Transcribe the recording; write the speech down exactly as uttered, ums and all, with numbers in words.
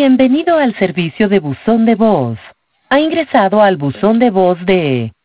Bienvenido al servicio de buzón de voz. Ha ingresado al buzón de voz de